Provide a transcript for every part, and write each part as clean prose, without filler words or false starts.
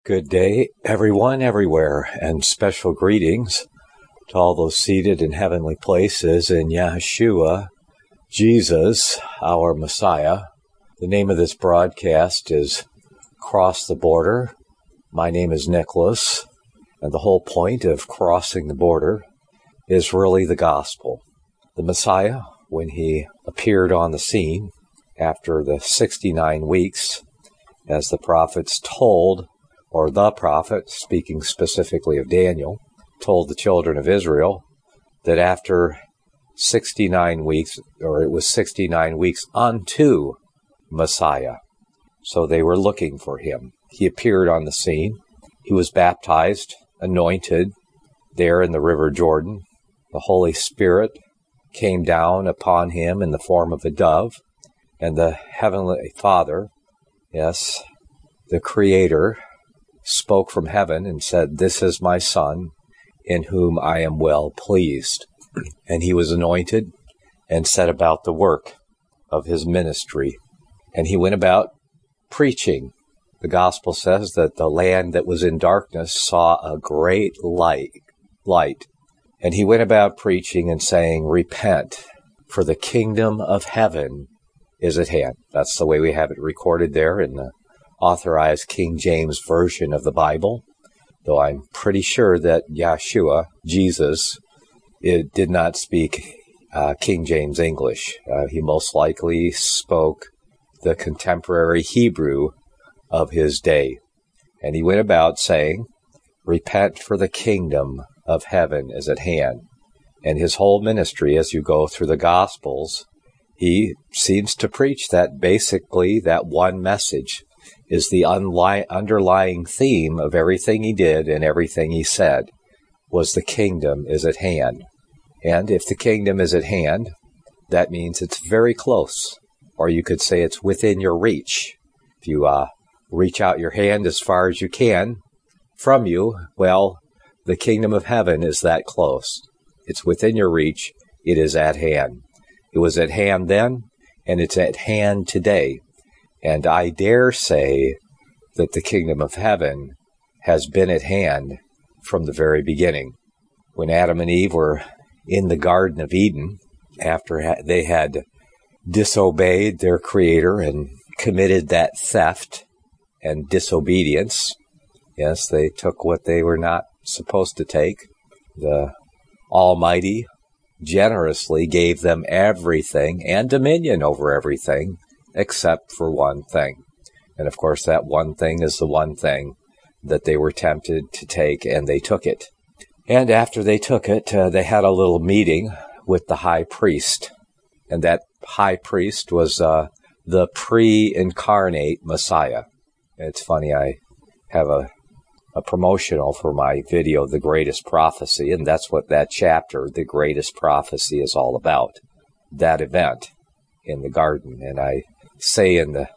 Good day, everyone, everywhere, and special greetings to all those seated in heavenly places in Yeshua, Jesus, our Messiah. The name of this broadcast is Cross the Border. My name is Nicholas, and the whole point of crossing the border is really the gospel. The Messiah, when he appeared on the scene after the 69 weeks, as the prophets told, or the prophet, speaking specifically of Daniel, told the children of Israel that after 69 weeks, or it was 69 weeks unto Messiah. So they were looking for him. He appeared on the scene. He was baptized, anointed there in the River Jordan. The Holy Spirit came down upon him in the form of a dove, and the Heavenly Father, yes, the Creator, spoke from heaven and said, "This is my Son, in whom I am well pleased." And he was anointed and set about the work of his ministry. And he went about preaching. The gospel says that the land that was in darkness saw a great light. And he went about preaching and saying, "Repent, for the kingdom of heaven is at hand." That's the way we have it recorded there in the authorized King James Version of the Bible, though I'm pretty sure that Yeshua, Jesus, it did not speak King James English. He most likely spoke the contemporary Hebrew of his day. And he went about saying, "Repent, for the kingdom of heaven is at hand." And his whole ministry, as you go through the Gospels, he seems to preach that basically that one message is the underlying theme of everything he did and everything he said, was the kingdom is at hand. And if the kingdom is at hand, that means it's very close, or you could say it's within your reach. If you reach out your hand as far as you can from you, well, the kingdom of heaven is that close. It's within your reach. It is at hand. It was at hand then, and it's at hand today. And I dare say that the kingdom of heaven has been at hand from the very beginning. When Adam and Eve were in the Garden of Eden, after they had disobeyed their Creator and committed that theft and disobedience, yes, they took what they were not supposed to take. The Almighty generously gave them everything and dominion over everything, except for one thing. And of course, that one thing is the one thing that they were tempted to take, and they took it. And after they took it, they had a little meeting with the high priest. And that high priest was the pre-incarnate Messiah. It's funny, I have a promotional for my video, The Greatest Prophecy, and that's what that chapter, The Greatest Prophecy, is all about. That event in the garden. And I say in the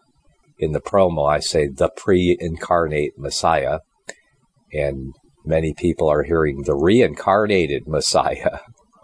promo, I say the pre-incarnate Messiah, and many people are hearing the reincarnated Messiah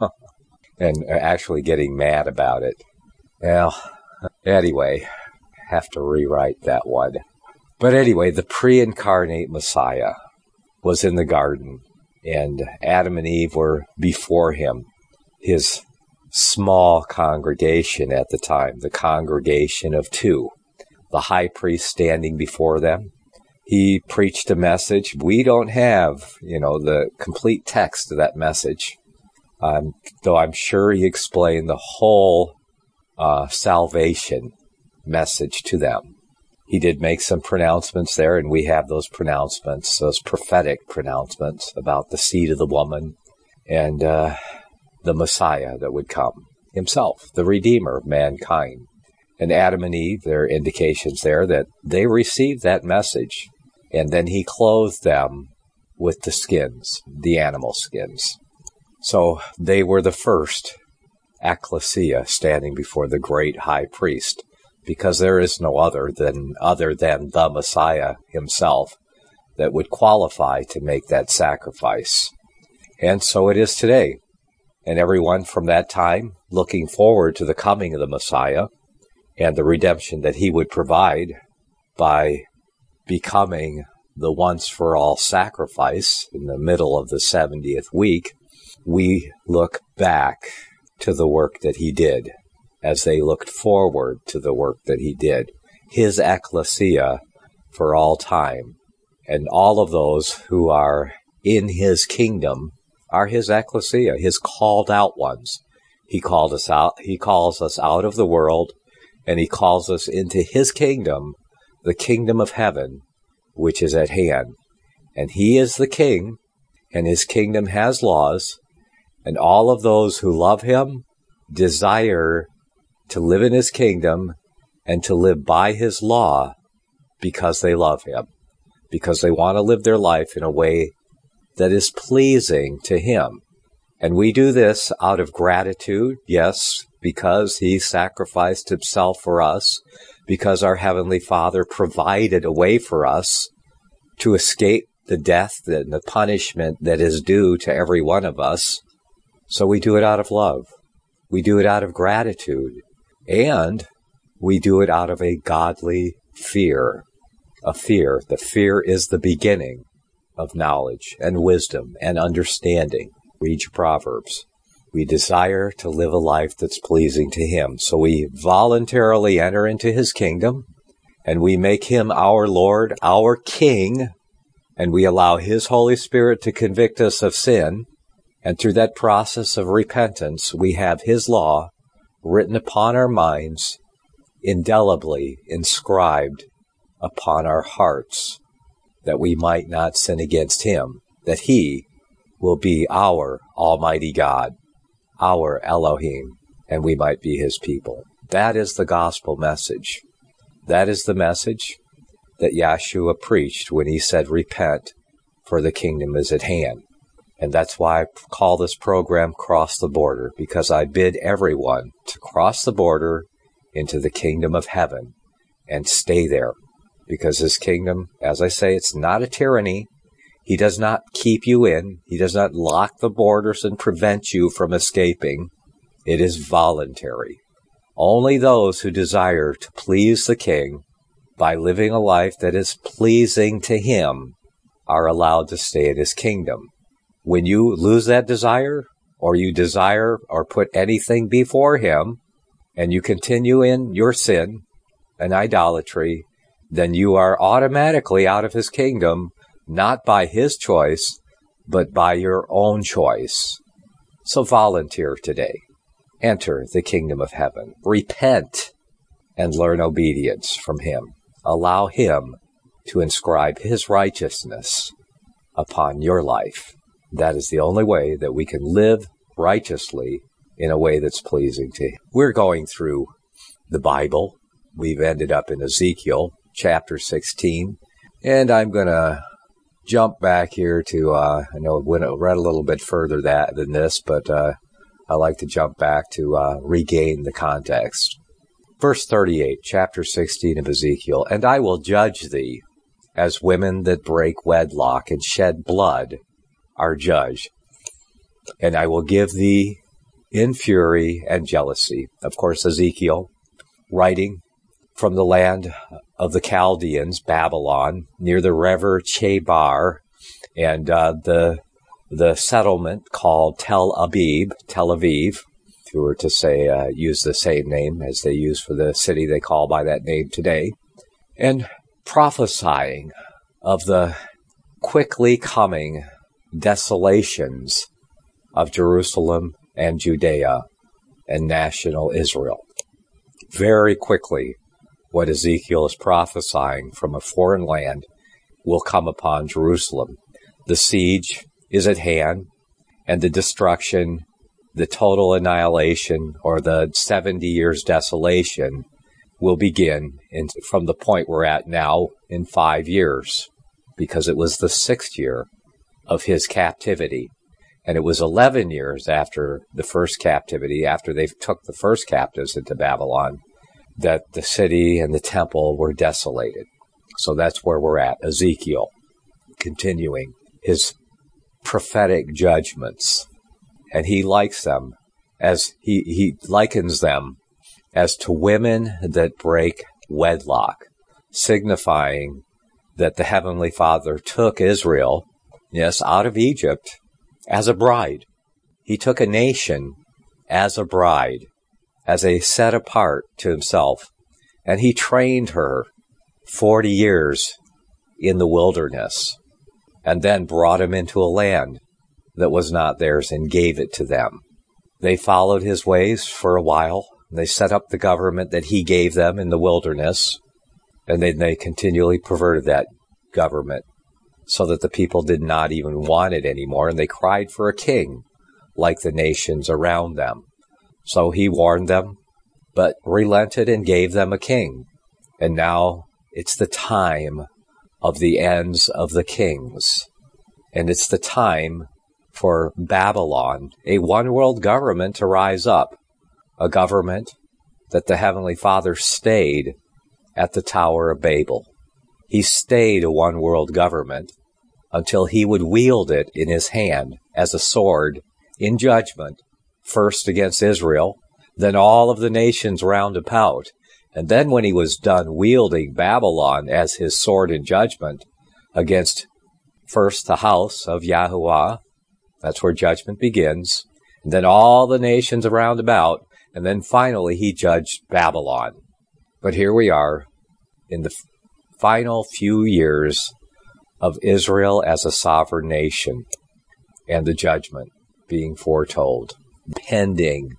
and are actually getting mad about it. Well, anyway, have to rewrite that one. But anyway, the pre-incarnate Messiah was in the garden, and Adam and Eve were before him. His small congregation at the time, the congregation of two, the high priest standing before them. He preached a message. We don't have, the complete text of that message, though I'm sure he explained the whole salvation message to them. He did make some pronouncements there, and we have those pronouncements, those prophetic pronouncements about the seed of the woman and the Messiah that would come, himself, the Redeemer of mankind. And Adam and Eve, there are indications there that they received that message, and then he clothed them with the skins, the animal skins. So they were the first ecclesia standing before the great high priest, because there is no other than the Messiah himself that would qualify to make that sacrifice. And so it is today. And everyone from that time looking forward to the coming of the Messiah and the redemption that he would provide by becoming the once-for-all sacrifice in the middle of the 70th week, we look back to the work that he did as they looked forward to the work that he did. His ecclesia for all time. And all of those who are in his kingdom are his ecclesia, his called out ones. He called us out. He calls us out of the world, and he calls us into his kingdom, the kingdom of heaven, which is at hand. And he is the king, and his kingdom has laws, and all of those who love him desire to live in his kingdom and to live by his law because they love him, because they want to live their life in a way that is pleasing to him. And we do this out of gratitude, yes, because he sacrificed himself for us, because our Heavenly Father provided a way for us to escape the death and the punishment that is due to every one of us. So we do it out of love. We do it out of gratitude. And we do it out of a godly fear. A fear. The fear is the beginning of knowledge and wisdom and understanding. Read your Proverbs. We desire to live a life that's pleasing to him. So we voluntarily enter into his kingdom, and we make him our Lord, our King, and we allow his Holy Spirit to convict us of sin. And through that process of repentance, we have his law written upon our minds, indelibly inscribed upon our hearts, that we might not sin against him, that he will be our Almighty God, our Elohim, and we might be his people. That is the gospel message. That is the message that Yeshua preached when he said, repent, for the kingdom is at hand. And that's why I call this program Cross the Border, because I bid everyone to cross the border into the kingdom of heaven and stay there. Because his kingdom, as I say, it's not a tyranny. He does not keep you in. He does not lock the borders and prevent you from escaping. It is voluntary. Only those who desire to please the King by living a life that is pleasing to him are allowed to stay in his kingdom. When you lose that desire, or you desire or put anything before him, and you continue in your sin and idolatry, then you are automatically out of his kingdom, not by his choice, but by your own choice. So volunteer today. Enter the kingdom of heaven. Repent and learn obedience from him. Allow him to inscribe his righteousness upon your life. That is the only way that we can live righteously in a way that's pleasing to him. We're going through the Bible. We've ended up in Ezekiel chapter 16, and I'm going to jump back here to, I know I read a little bit further than this, but I like to jump back to regain the context. Verse 38, chapter 16 of Ezekiel, and I will judge thee as women that break wedlock and shed blood are judged, and I will give thee in fury and jealousy. Of course, Ezekiel, writing from the land of the Chaldeans, Babylon, near the river Chebar, and the settlement called Tel Aviv, if you were to say, use the same name as they use for the city they call by that name today, and prophesying of the quickly coming desolations of Jerusalem and Judea and national Israel. Very quickly, what Ezekiel is prophesying from a foreign land will come upon Jerusalem. The siege is at hand, and the destruction, the total annihilation, or the 70 years desolation will begin from the point we're at now in 5 years, because it was the 6th year of his captivity. And it was 11 years after the first captivity, after they took the first captives into Babylon, that the city and the temple were desolated. So that's where we're at. Ezekiel, continuing his prophetic judgments. And he likes them as he likens them as to women that break wedlock, signifying that the Heavenly Father took Israel, yes, out of Egypt as a bride. He took a nation as a bride, as a set apart to himself, and he trained her 40 years in the wilderness, and then brought him into a land that was not theirs and gave it to them. They followed his ways for a while. They set up the government that he gave them in the wilderness, and then they continually perverted that government so that the people did not even want it anymore, and they cried for a king like the nations around them. So he warned them, but relented and gave them a king. And now it's the time of the ends of the kings. And it's the time for Babylon, a one-world government, to rise up. A government that the Heavenly Father stayed at the Tower of Babel. He stayed a one-world government until he would wield it in his hand as a sword in judgment, first against Israel, then all of the nations round about. And then when he was done wielding Babylon as his sword in judgment against first the house of Yahuwah, that's where judgment begins, and then all the nations around about, and then finally he judged Babylon. But here we are in the final few years of Israel as a sovereign nation, and the judgment being foretold, pending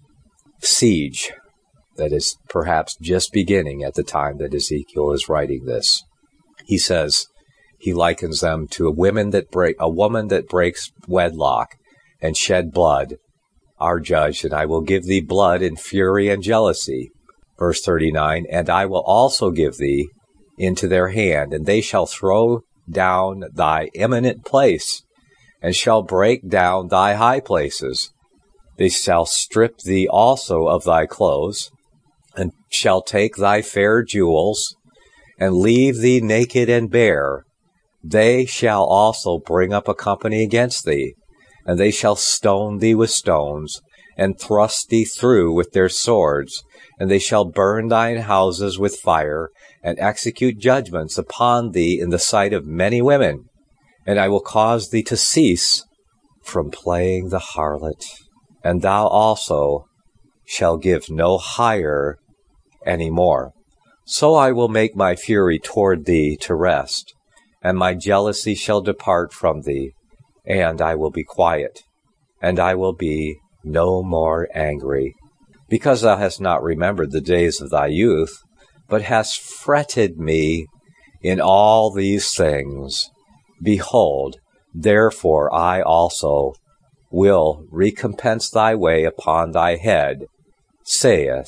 siege that is perhaps just beginning at the time that Ezekiel is writing this. He says, he likens them to a woman that breaks wedlock and shed blood, are judged, and I will give thee blood in fury and jealousy. Verse 39, and I will also give thee into their hand, and they shall throw down thy eminent place, and shall break down thy high places. They shall strip thee also of thy clothes, and shall take thy fair jewels, and leave thee naked and bare. They shall also bring up a company against thee, and they shall stone thee with stones, and thrust thee through with their swords, and they shall burn thine houses with fire, and execute judgments upon thee in the sight of many women. And I will cause thee to cease from playing the harlot, and thou also shall give no hire any more. So I will make my fury toward thee to rest, and my jealousy shall depart from thee, and I will be quiet, and I will be no more angry, because thou hast not remembered the days of thy youth, but hast fretted me in all these things. Behold, therefore I also will recompense thy way upon thy head, saith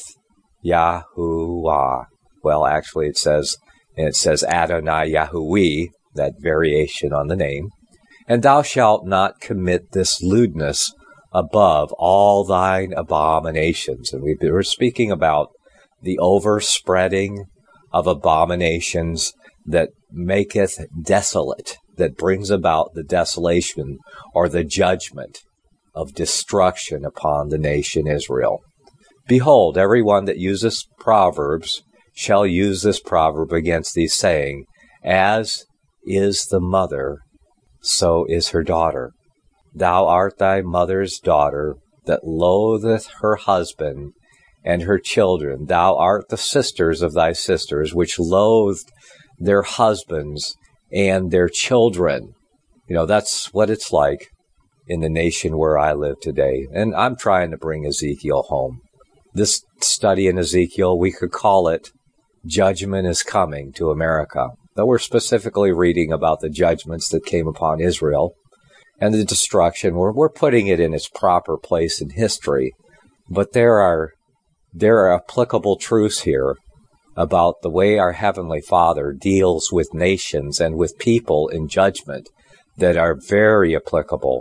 Yahuwah. Well, actually it says Adonai Yahuwah, that variation on the name. And thou shalt not commit this lewdness above all thine abominations. And we were speaking about the overspreading of abominations that maketh desolate, that brings about the desolation or the judgment of destruction upon the nation Israel. Behold, every one that useth proverbs shall use this proverb against thee, saying, as is the mother, so is her daughter. Thou art thy mother's daughter, that loatheth her husband and her children. Thou art the sisters of thy sisters, which loathed their husbands and their children. You know, that's what it's like in the nation where I live today. And I'm trying to bring Ezekiel home. This study in Ezekiel, we could call it Judgment is Coming to America. Though we're specifically reading about the judgments that came upon Israel and the destruction, we're putting it in its proper place in history. But there are applicable truths here about the way our Heavenly Father deals with nations and with people in judgment that are very applicable.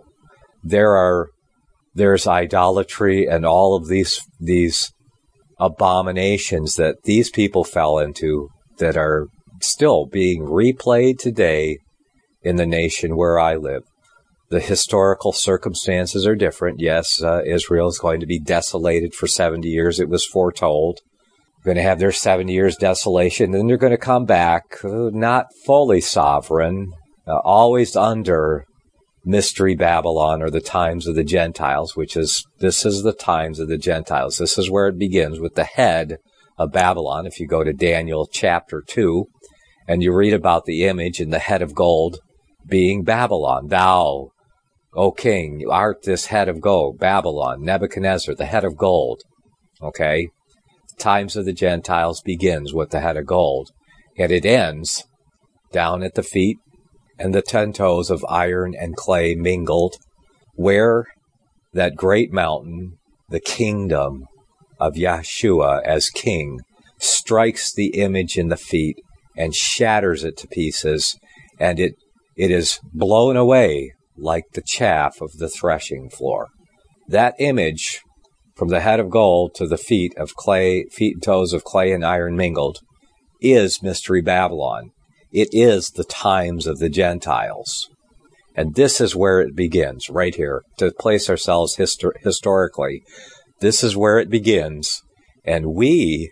There's idolatry and all of these abominations that these people fell into that are still being replayed today in the nation where I live. The historical circumstances are different. Yes, Israel is going to be desolated for 70 years. It was foretold. going to have their 7 years desolation, then they're going to come back, not fully sovereign, always under Mystery Babylon, or the times of the Gentiles, this is the times of the Gentiles. This is where it begins with the head of Babylon. If you go to Daniel chapter 2, and you read about the image and the head of gold being Babylon. Thou, O king, art this head of gold, Babylon, Nebuchadnezzar, the head of gold. Okay? Times of the Gentiles begins with the head of gold, and it ends down at the feet and the 10 toes of iron and clay mingled, where that great mountain, the kingdom of Yahshua as king, strikes the image in the feet and shatters it to pieces, and it is blown away like the chaff of the threshing floor. That image, from the head of gold to the feet and toes of clay and iron mingled, is Mystery Babylon. It is the times of the Gentiles. And this is where it begins, right here, to place ourselves historically. This is where it begins. And we,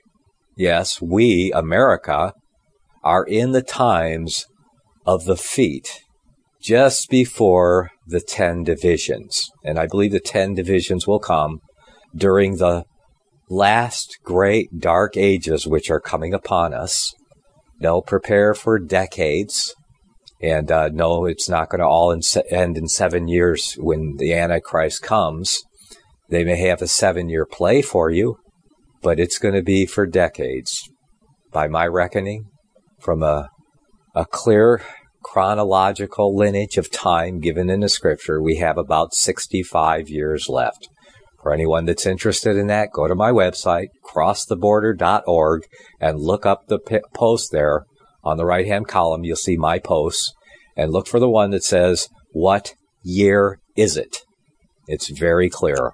America, are in the times of the feet, just before the 10 divisions. And I believe the 10 divisions will come during the last great dark ages which are coming upon us. No, prepare for decades. And no, it's not going to all end in 7 years when the Antichrist comes. They may have a 7-year play for you, but it's going to be for decades. By my reckoning, from a clear chronological lineage of time given in the Scripture, we have about 65 years left. For anyone that's interested in that, go to my website, crosstheborder.org, and look up the post there. On the right-hand column, you'll see my posts, and look for the one that says, "What year is it?" It's very clear.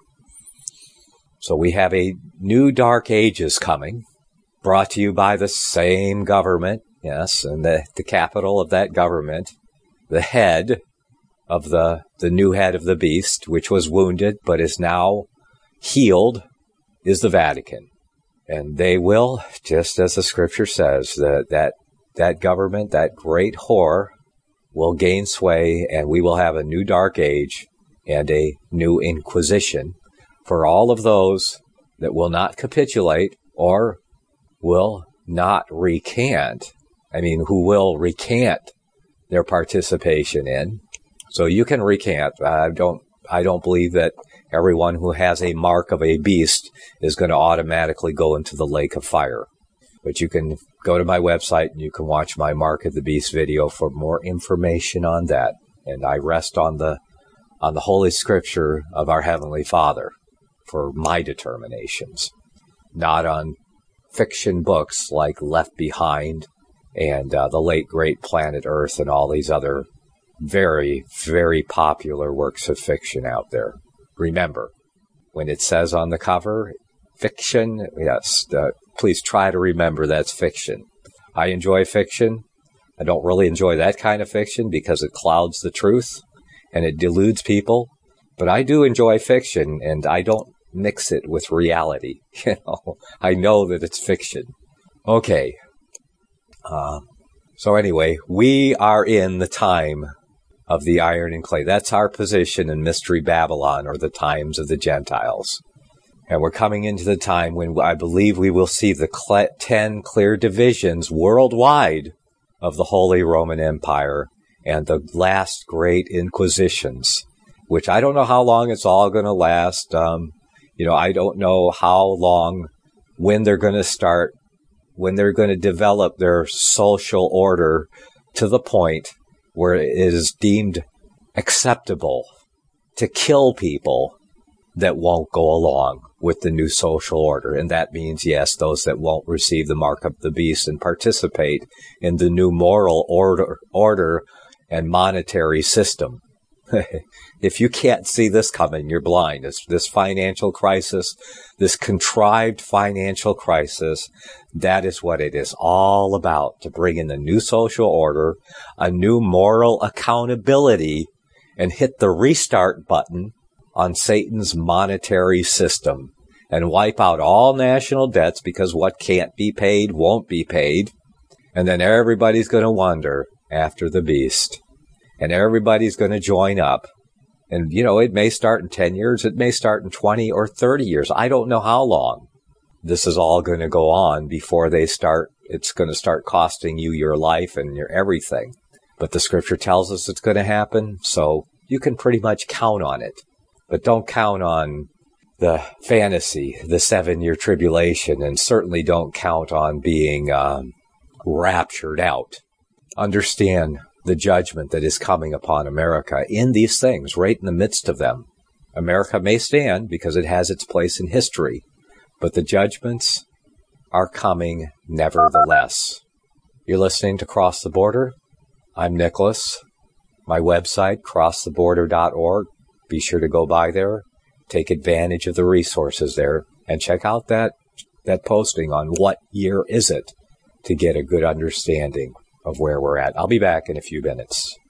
So we have a new dark ages coming, brought to you by the same government, yes, and the capital of that government, the head of the new head of the beast, which was wounded but is now healed, is the Vatican. And they will, just as the Scripture says, that government, that great whore, will gain sway, and we will have a new dark age and a new inquisition for all of those that will not capitulate or will not recant. Who will recant their participation in. So you can recant. I don't believe that everyone who has a mark of a beast is going to automatically go into the lake of fire. But you can go to my website and you can watch my Mark of the Beast video for more information on that. And I rest on the Holy Scripture of our Heavenly Father for my determinations, not on fiction books like Left Behind and the late great Planet Earth and all these other very, very popular works of fiction out there. Remember, when it says on the cover, fiction, yes, please try to remember that's fiction. I enjoy fiction. I don't really enjoy that kind of fiction because it clouds the truth and it deludes people. But I do enjoy fiction, and I don't mix it with reality. I know that it's fiction. Okay. So anyway, we are in the time of the iron and clay. That's our position in Mystery Babylon, or the times of the Gentiles. And we're coming into the time when I believe we will see the 10 clear divisions worldwide of the Holy Roman Empire and the last great inquisitions, which I don't know how long it's all going to last. I don't know how long, when they're going to start, when they're going to develop their social order to the point where it is deemed acceptable to kill people that won't go along with the new social order. And that means, yes, those that won't receive the mark of the beast and participate in the new moral order and monetary system. If you can't see this coming, you're blind. This financial crisis, this contrived financial crisis, that is what it is all about, to bring in the new social order, a new moral accountability, and hit the restart button on Satan's monetary system. and wipe out all national debts, because what can't be paid won't be paid. And then everybody's going to wander after the beast. And everybody's going to join up. And, it may start in 10 years. It may start in 20 or 30 years. I don't know how long this is all going to go on before it's going to start costing you your life and your everything. But the scripture tells us it's going to happen, so you can pretty much count on it. But don't count on the fantasy, the 7-year tribulation, and certainly don't count on being raptured out. Understand the judgment that is coming upon America in these things, right in the midst of them. America may stand because it has its place in history, but the judgments are coming nevertheless. You're listening to Cross the Border. I'm Nicholas. My website, crosstheborder.org. Be sure to go by there, take advantage of the resources there, and check out that posting on what year is it to get a good understanding of where we're at. I'll be back in a few minutes.